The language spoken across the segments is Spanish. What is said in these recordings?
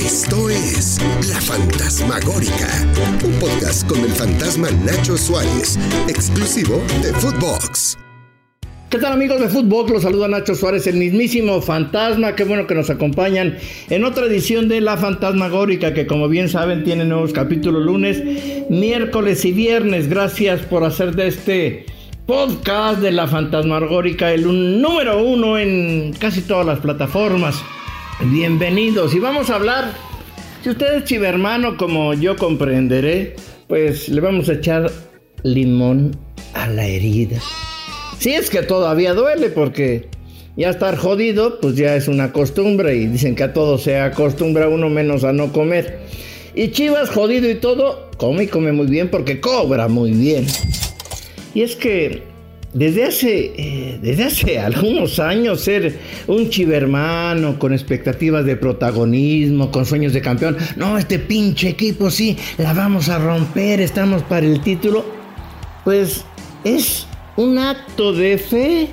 Esto es La Fantasmagórica, un podcast con el fantasma Nacho Suárez, exclusivo de Footbox. ¿Qué tal, amigos de Footbox? Los saluda Nacho Suárez, el mismísimo fantasma. Qué bueno que nos acompañan en otra edición de La Fantasmagórica, que como bien saben tiene nuevos capítulos lunes, miércoles y viernes. Gracias por hacer de este podcast de La Fantasmagórica el número uno en casi todas las plataformas. Bienvenidos, y vamos a hablar, si usted es chivermano como yo comprenderé, pues le vamos a echar limón a la herida. Si es que todavía duele, porque ya estar jodido pues ya es una costumbre, y dicen que a todo se acostumbra uno menos a no comer. Y Chivas, jodido y todo, come y come muy bien porque cobra muy bien. Y es que desde hace algunos años ser un chivermano con expectativas de protagonismo, con sueños de campeón, no, este pinche equipo sí, la vamos a romper, estamos para el título, pues es un acto de fe,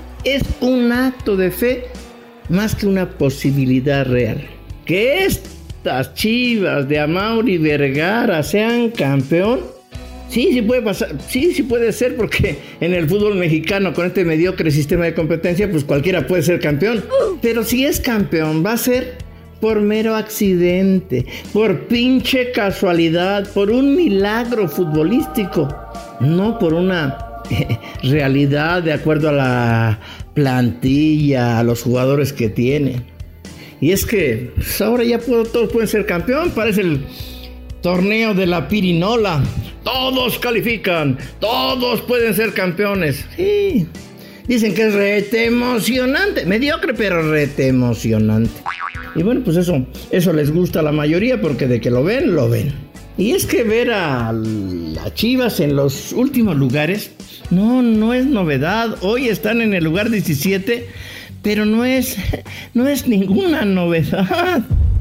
más que una posibilidad real. Que estas Chivas de Amaury Vergara sean campeón, sí puede pasar, sí puede ser, porque en el fútbol mexicano, con este mediocre sistema de competencia, pues cualquiera puede ser campeón. Pero si es campeón, va a ser por mero accidente, por pinche casualidad, por un milagro futbolístico, no por una realidad de acuerdo a la plantilla, a los jugadores que tiene. Y es que pues ahora ya todos pueden ser campeón. Parece el torneo de la pirinola. Todos califican, todos pueden ser campeones. Sí, dicen que es rete emocionante, mediocre pero rete emocionante. Y bueno, pues eso les gusta a la mayoría, porque de que lo ven. Y es que ver a las Chivas en los últimos lugares no es novedad. Hoy están en el lugar 17, pero no es ninguna novedad.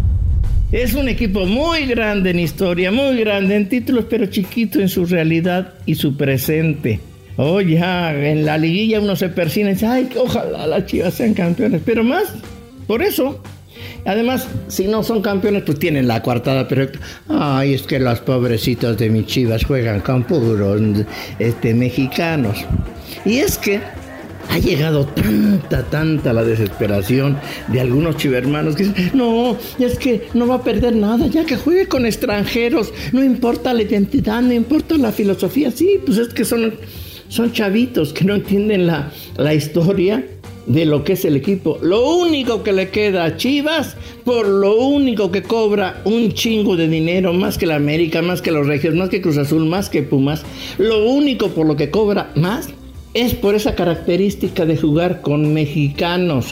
Es un equipo muy grande en historia, muy grande en títulos, pero chiquito en su realidad y su presente. Ya en la liguilla uno se persina y dice, ay, que ojalá las Chivas sean campeones, pero más por eso. Además, si no son campeones, pues tienen la coartada perfecta. Ay, es que las pobrecitas de mis Chivas juegan con puros mexicanos. Y es que ha llegado tanta la desesperación de algunos chivermanos que dicen, no, es que no va a perder nada, ya que juegue con extranjeros, no importa la identidad, no importa la filosofía. Sí, pues es que son chavitos que no entienden la historia de lo que es el equipo. Lo único que le queda a Chivas, por lo único que cobra un chingo de dinero, más que la América, más que los Regios, más que Cruz Azul, más que Pumas, lo único por lo que cobra más es por esa característica de jugar con mexicanos.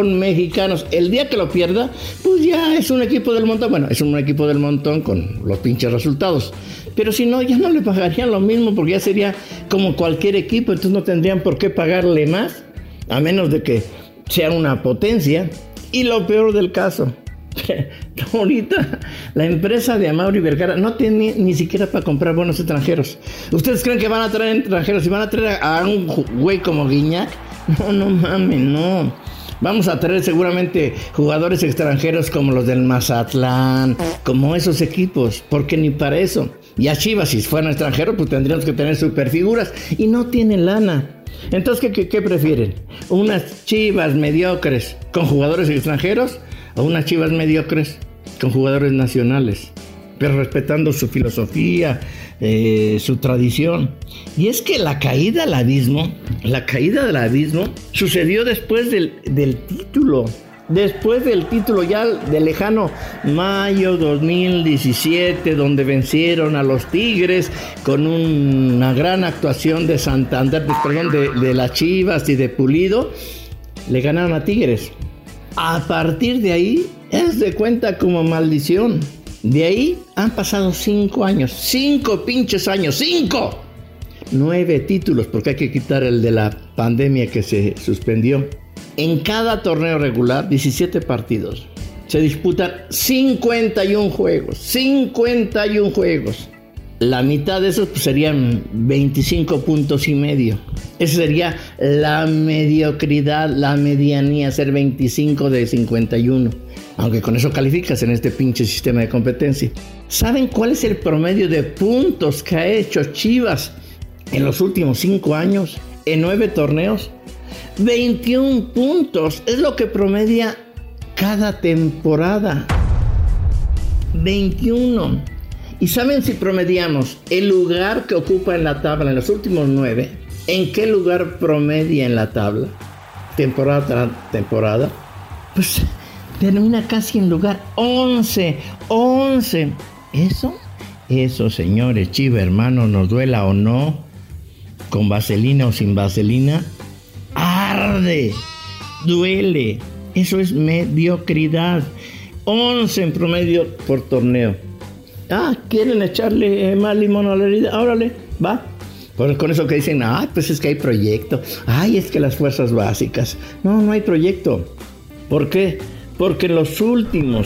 El día que lo pierda, pues ya es un equipo del montón. Bueno, es un equipo del montón con los pinches resultados. Pero si no, ya no le pagarían lo mismo, porque ya sería como cualquier equipo, entonces no tendrían por qué pagarle más, a menos de que sea una potencia. Y lo peor del caso, ahorita la empresa de Amaury Vergara no tiene ni siquiera para comprar buenos extranjeros. ¿Ustedes creen que van a traer extranjeros y van a traer a un güey como Guiñac? No mames, no. Vamos a traer seguramente jugadores extranjeros como los del Mazatlán, como esos equipos, porque ni para eso. Y a Chivas, si fueran extranjeros, pues tendríamos que tener superfiguras, y no tienen lana. Entonces, ¿qué prefieren? ¿Unas Chivas mediocres con jugadores extranjeros o unas Chivas mediocres con jugadores nacionales, pero respetando su filosofía, su tradición? Y es que la caída del abismo sucedió después del título. Después del título, ya del lejano mayo 2017, donde vencieron a los Tigres con una gran actuación de Santander, de las Chivas y de Pulido, le ganaron a Tigres. A partir de ahí, es de cuenta como maldición. De ahí han pasado 5 años, 5 pinches años, 5. 9 títulos, porque hay que quitar el de la pandemia que se suspendió. En cada torneo regular, 17 partidos. Se disputan 51 juegos. La mitad de esos pues, serían 25 puntos y medio. Esa sería la mediocridad, la medianía, ser 25 de 51. Aunque con eso calificas en este pinche sistema de competencia. ¿Saben cuál es el promedio de puntos que ha hecho Chivas en los últimos 5 años? En 9 torneos. 21 puntos. Es lo que promedia cada temporada. 21. ¿Y saben si promediamos el lugar que ocupa en la tabla en los últimos 9? ¿En qué lugar promedia en la tabla? Temporada tras temporada. Pues termina casi en lugar 11. Eso, señores, Chivas, hermano, nos duela o no, con vaselina o sin vaselina, arde, duele. Eso es mediocridad. 11 en promedio por torneo. ¿Quieren echarle más limón a la herida? Órale, va. Con eso que dicen, pues es que hay proyecto. Es que las fuerzas básicas. No hay proyecto. ¿Por qué? Porque en los últimos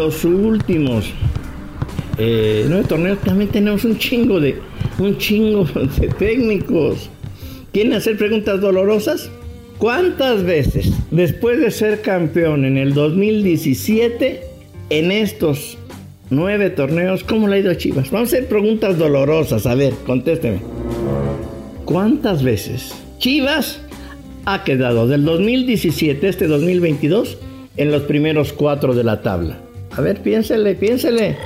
9 torneos también tenemos un chingo de técnicos. ¿Quieren hacer preguntas dolorosas? ¿Cuántas veces, después de ser campeón en el 2017, en estos 9 torneos, cómo le ha ido a Chivas? Vamos a hacer preguntas dolorosas. A ver, contésteme. ¿Cuántas veces Chivas ha quedado del 2017 a este 2022 en los primeros 4 de la tabla? A ver, piénsele.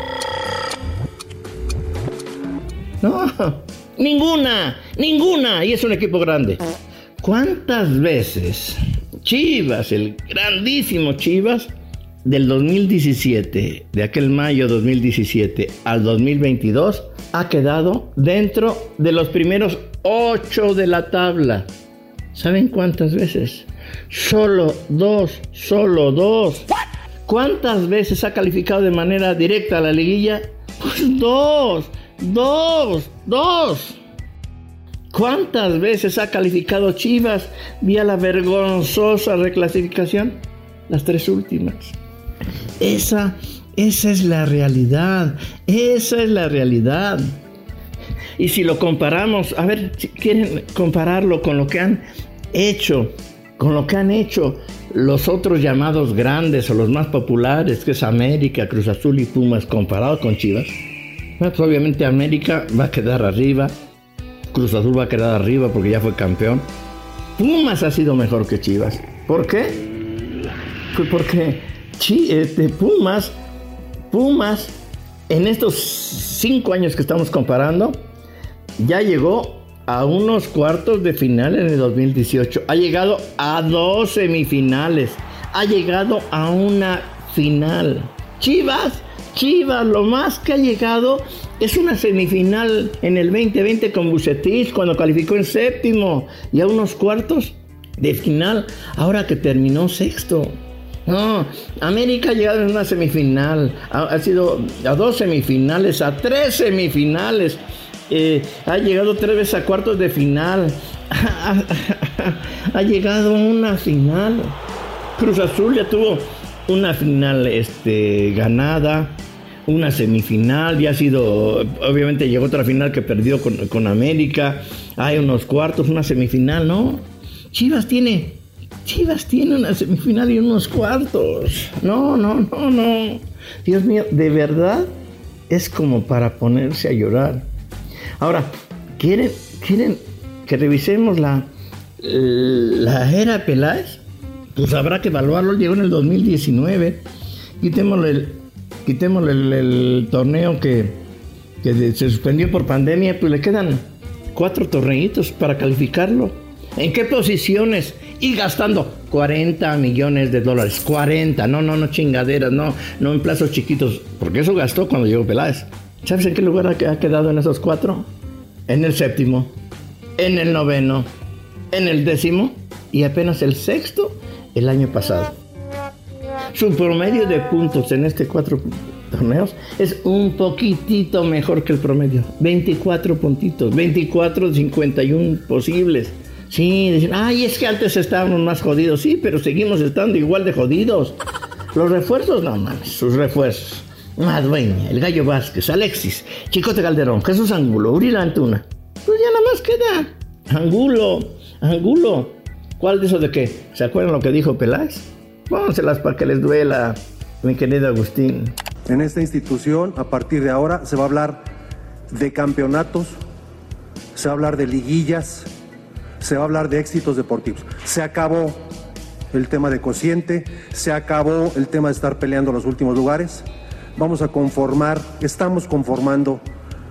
No, ninguna. Y es un equipo grande. ¿Cuántas veces Chivas, el grandísimo Chivas, del 2017, de aquel mayo 2017 al 2022, ha quedado dentro de los primeros 8 de la tabla? ¿Saben cuántas veces? Solo dos. ¿Cuántas veces ha calificado de manera directa a la liguilla? Pues dos. ¿Cuántas veces ha calificado Chivas vía la vergonzosa reclasificación? Las 3 últimas. Esa es la realidad. Y si lo comparamos, a ver, si quieren compararlo con lo que han hecho, los otros llamados grandes o los más populares, que es América, Cruz Azul y Pumas, comparado con Chivas, pues obviamente América va a quedar arriba, Cruz Azul va a quedar arriba porque ya fue campeón. Pumas ha sido mejor que Chivas. ¿Por qué? Pues porque Pumas, en estos 5 años que estamos comparando, ya llegó a unos cuartos de final en el 2018. Ha llegado a 2 semifinales. Ha llegado a una final. Chivas, lo más que ha llegado es una semifinal en el 2020 con Bucetich, cuando calificó en 7º, y a unos cuartos de final, ahora que terminó 6º. No, América ha llegado en una semifinal, ha sido a 2 semifinales, a 3 semifinales, ha llegado 3 veces a cuartos de final, ha llegado a una final. Cruz Azul ya tuvo una final ganada, una semifinal, ya ha sido, obviamente llegó otra final que perdió con América, hay unos cuartos, una semifinal, ¿no? Chivas tiene una semifinal y unos cuartos. No. Dios mío, de verdad es como para ponerse a llorar. Ahora, ¿quieren que revisemos la era Peláez? Pues habrá que evaluarlo. Llegó en el 2019. Quitémosle el torneo que se suspendió por pandemia. Pues le quedan 4 torneitos para calificarlo. ¿En qué posiciones? Y gastando $40 millones. 40, no chingaderas, no en plazos chiquitos, porque eso gastó cuando llegó Peláez. ¿Sabes en qué lugar ha quedado en esos 4? En el 7º, en el 9º, en el 10º y apenas el 6º el año pasado. Su promedio de puntos en estos 4 torneos es un poquitito mejor que el promedio. 24 puntitos, 24 de 51 posibles. Sí, dicen, es que antes estábamos más jodidos. Sí, pero seguimos estando igual de jodidos. Los refuerzos, no mames, sus refuerzos. Madueña, el Gallo Vázquez, Alexis, Chicote Calderón, Jesús Angulo, Uriel Antuna. Pues ya nada más queda Angulo. ¿Cuál de esos de qué? ¿Se acuerdan lo que dijo Peláez? Pónganselas para que les duela, mi querido Agustín. En esta institución, a partir de ahora, se va a hablar de campeonatos, se va a hablar de liguillas, se va a hablar de éxitos deportivos. Se acabó el tema de cociente, se acabó el tema de estar peleando los últimos lugares. Estamos conformando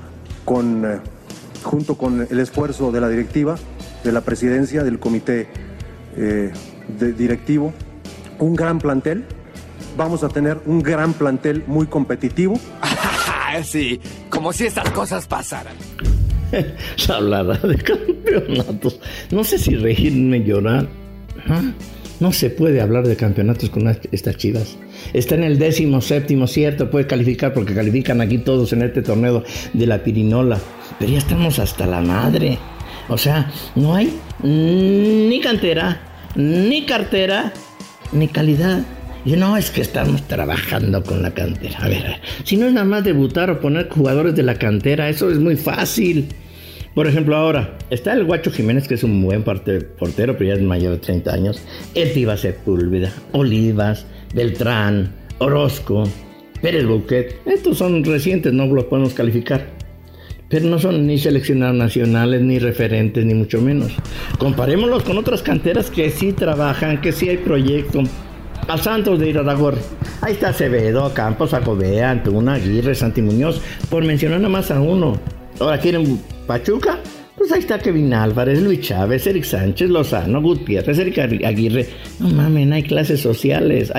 junto con el esfuerzo de la directiva, de la presidencia, del comité directivo, un gran plantel. Vamos a tener un gran plantel muy competitivo. Sí, como si estas cosas pasaran. Se hablará de campeonatos. No sé si reírme, llorar. No se puede hablar de campeonatos con estas Chivas. Está en el 17º, cierto, puede calificar porque califican aquí todos en este torneo de la pirinola. Pero ya estamos hasta la madre. O sea, no hay ni cantera, ni cartera, ni calidad. Y no, es que estamos trabajando con la cantera. A ver, si no es nada más debutar o poner jugadores de la cantera, eso es muy fácil. Por ejemplo, ahora está el Guacho Jiménez, que es un buen portero, pero ya es mayor de 30 años. El Tiva Sepúlveda, Olivas, Beltrán, Orozco, Pérez Bouquet. Estos son recientes, no los podemos calificar. Pero no son ni seleccionados nacionales, ni referentes, ni mucho menos. Comparémoslos con otras canteras que sí trabajan, que sí hay proyecto. Al Santos de Iraragorri. Ahí está Acevedo, Campos, Acobea, Antuna, Aguirre, Santi Muñoz, por mencionar nada más a uno. Ahora quieren Pachuca, pues ahí está Kevin Álvarez, Luis Chávez, Eric Sánchez, Lozano, Gutiérrez, Eric Aguirre. No mamen, hay clases sociales.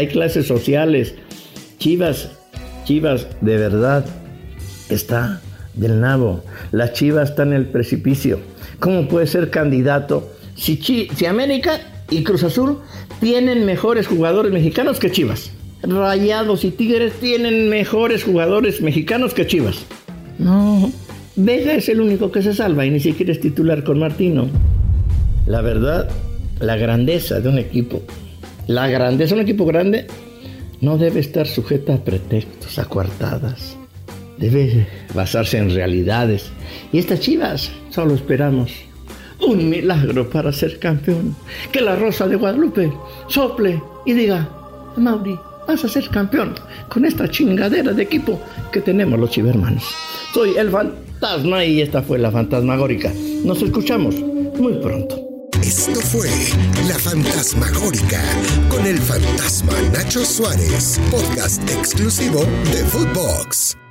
Chivas, de verdad, está del nabo. Las Chivas están en el precipicio. ¿Cómo puede ser candidato si América y Cruz Azul tienen mejores jugadores mexicanos que Chivas? Rayados y Tigres tienen mejores jugadores mexicanos que Chivas. No, Vega es el único que se salva y ni siquiera es titular con Martino. La verdad, la grandeza de un equipo, un equipo grande, no debe estar sujeta a pretextos, a coartadas. Debe basarse en realidades. Y estas Chivas solo esperamos un milagro para ser campeón. Que la Rosa de Guadalupe sople y diga: Mauri, vas a ser campeón con esta chingadera de equipo que tenemos los chivermanos. Soy el Fantasma y esta fue la Fantasmagórica. Nos escuchamos muy pronto. Esto fue La Fantasmagórica con el fantasma Nacho Suárez, podcast exclusivo de Footbox.